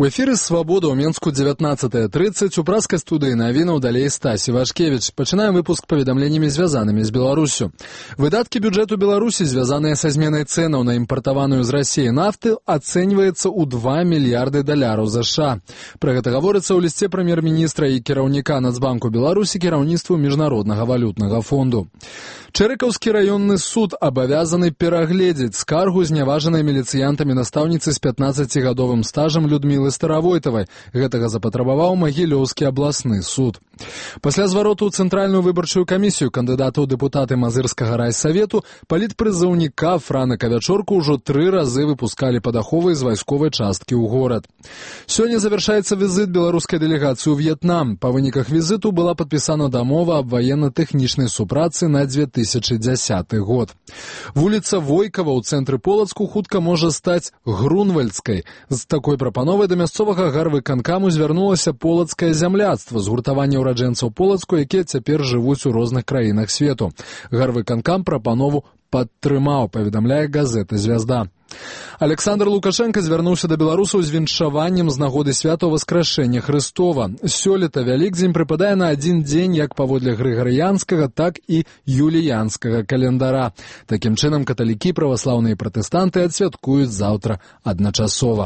У эфіры «Свабода» ў Менску 19:30 у праскай студыі навінаў далей Стасі Вашкевіч. Пачынаем выпуск паведамленнямі, звязанымі з Беларусю. Выдаткі бюджэту Беларусі, звязаныя са зменай цэнаў на імпартаваную з Расіі нафты, ацэньваецца ў $2 мільярды США. Пра гэта гаворыцца ў лісце прэм'ер-міністра і кіраўніка Нацбанку Беларусі кіраўніцтву Міжнароднага валютнага фонду. Чэрыкаўскі раённы суд абавязаны перагледзець скаргу зняважанай міліцыянтамі настаўніцы з 15-гадовым стажам Людмілы Старавойтавай. Гэтага запатрабаваў Магілёўскі абласны суд. Пасля звароту ў Цэнтральную выбарчую камісію кандыдата ў дэпутаты Мазырскага райсавету палітпрызыўніка Франа Кавячорку ўжо 3 разы выпускалі пад аховай з вайсковай часткі ў горад. Сёння завяршаецца візіт беларускай дэлегацыі ў В'етнам. Па выніках візіту была падпісана дамова аб ваенна-тэхнічнай супрацы на 2010 год. Вуліца Войкава ў цэнтры Полацку хутка можа стаць Грунвальдскай. З такой прапановай да мясцовага гарвыканкаму звярнулася полацкае зямляцтва, згуртаванне ўраджэнцаў Полацку, якія цяпер жывуць у розных краінах свету. Гарвыканкам прапанову падтрымаў, паведамляе газета «Звязда». Александр Лукашенко звярнуўся да беларусаў з віншаваннем з нагоды святого Васкрашэння Хрыстова. Сёлета Вялікдзень прыпадае на адзін дзень як паводле грыгарыянскага, так і юліянскага календара. Такім чынам каталікі, праваслаўныя і пратэстанты адсвяткуюць заўтра адначасова.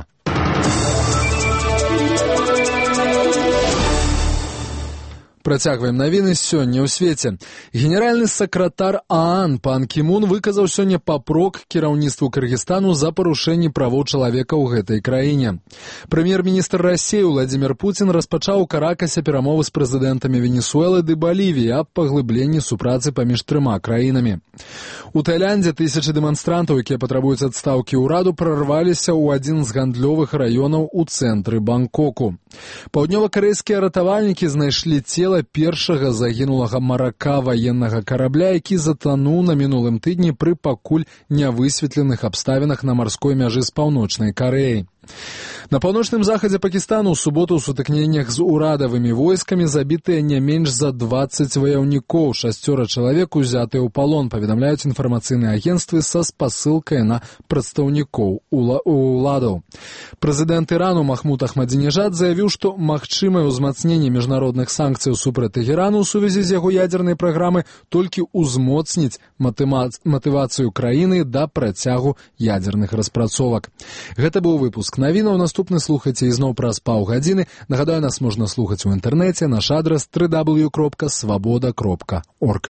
Працягваем навіны сёння ў свеце. Генеральны сакратар ААН пан Кімун выказаў сёння папрок кіраўніцтву Кыргызстану за парушэнне правоў чалавека ў гэтай краіне. Прэм'ер-міністр Расіі Владзімір Пуцін распачаў у Каракасе перамовы з прэзідэнтамі Венесуэлы ды Балівіі аб паглыбленні супрацы паміж трыма краінамі. У Таіландзе тысячы дэманстрантаў, якія патрабуюць адстаўкі ўраду, прарваліся ў адзін з гандлёвых раёнаў у цэнтры Бангкоку. Паўднёва-карэйскія ратавальнікі знайшлі цела першага загінулага марака ваеннага карабля, які затануў на мінулым тыдні пры пакуль нявысветленых абставінах на марской мяжы з Паўночнай Карэяй. На паўночным захадзе Пакістану ў суботу ў сутыкненнях з урадавымі войскамі забітыя не менш за 20 ваяўнікоў, 6 чалавек узятыя ў палон, паведамляюць інфармацыйныя агенцтвы са спасылкай на прадстаўнікоў уладаў. Прэзідэнт Ірану Махмуд Ахмадзінежад заявіў, што магчымае ўзмацненне міжнародных санкцыяў супраць Тэхерану ў сувязі з яго ядзернай праграмай толькі ўзмоцніць матывацыю краіны да працягу ядзерных распрацовак. Гэта быў выпуск навінаў. Наступны слухайце ізноў праз паўгадзіны. Нагадаю, нас можна слухаць у інтэрнэце. Наш адрас www.svoboda.org.